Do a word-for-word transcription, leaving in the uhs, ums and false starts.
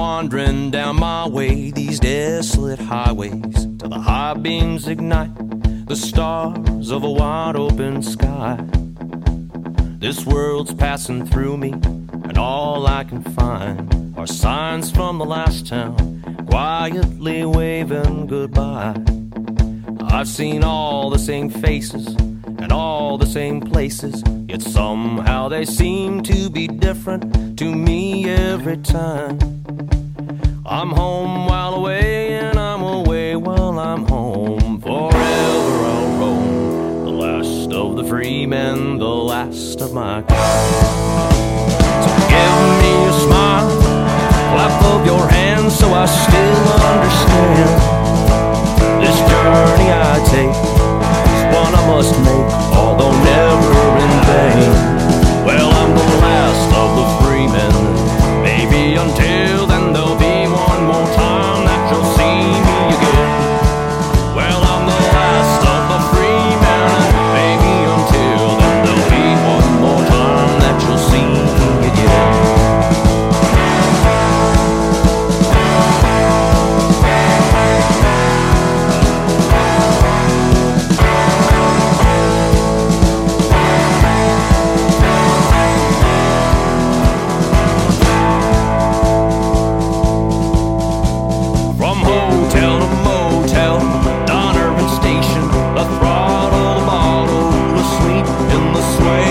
wandering down my way, these desolate highways, till the high beams ignite the stars of a wide open sky. This world's passing through me, and all I can find are signs from the last town, quietly waving goodbye. I've seen all the same faces and all the same places, yet somehow they seem to be different to me every time. I'm home while away, and I'm away while I'm home. Forever I'll roam, the last of the free men, the last of my kind. So give me a smile, clap of your hands, so I still understand. This journey I take is one I must make, although never in vain. Well, I'm the last of the free men. Maybe until then there'll be one more time that you'll see me again. Well, I'm the last of the free men. Maybe until then there'll be one more time that you'll see me again. Sway